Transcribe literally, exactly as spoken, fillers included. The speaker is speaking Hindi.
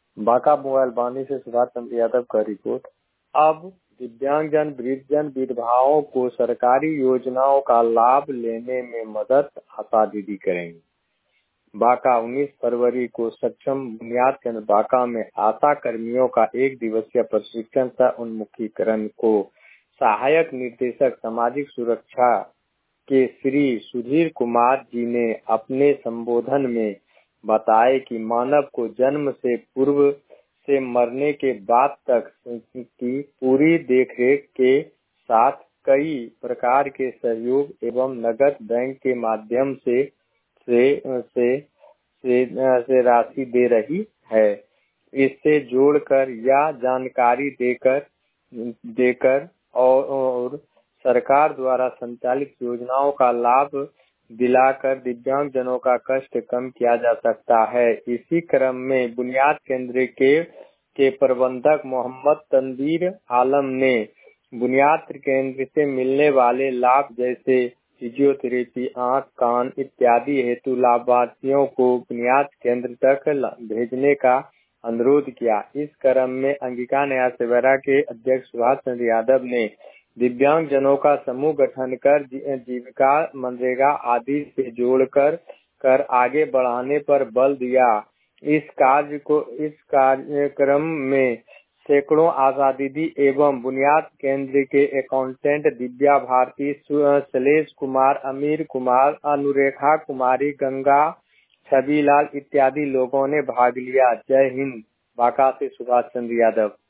बांका मोबाइल बानी से सुभाष चंद्र यादव का रिपोर्ट। अब दिव्यांगजन वृद्धजन विधवाओं को सरकारी योजनाओं का लाभ लेने में मदद आशा दीदी करेंगी। बांका उन्नीस फरवरी को सक्षम बुनियाद केंद्र बांका में आशा कर्मियों का एक दिवसीय प्रशिक्षण सह उन्मुखीकरण को सहायक निदेशक सामाजिक सुरक्षा के श्री सुधीर कुमार जी ने अपने संबोधन में बताए कि मानव को जन्म से पूर्व से मरने के बाद तक की पूरी देखरेख के साथ कई प्रकार के सहयोग एवं नगद बैंक के माध्यम से से से, से, से राशि दे रही है। इससे जोड़कर या जानकारी देकर देकर और, और सरकार द्वारा संचालित योजनाओं का लाभ दिलाकर दिव्यांगजनों का कष्ट कम किया जा सकता है। इसी क्रम में बुनियाद केंद्र के के प्रबंधक मोहम्मद तनवीर आलम ने बुनियाद केंद्र से मिलने वाले लाभ जैसे फिजियोथेरेपी, आंख, कान इत्यादि हेतु लाभार्थियों को बुनियाद केंद्र तक भेजने का अनुरोध किया। इस क्रम में अंगिका न्याय सेवरा के अध्यक्ष सुभाष चंद्र यादव ने दिव्यांगजनों का समूह गठन कर जीविका, मनरेगा आदि से जोड़कर कर आगे बढ़ाने पर बल दिया। इस कार्य को इस कार्यक्रम में सैकड़ों आशा दीदी एवं बुनियाद केंद्र के अकाउंटेंट दिव्या भारती, शैलेश कुमार, अमीर कुमार, अनुरेखा कुमारी, गंगा, छबीलाल इत्यादि लोगों ने भाग लिया। जय हिंद। बांका से सुभाष चंद्र यादव।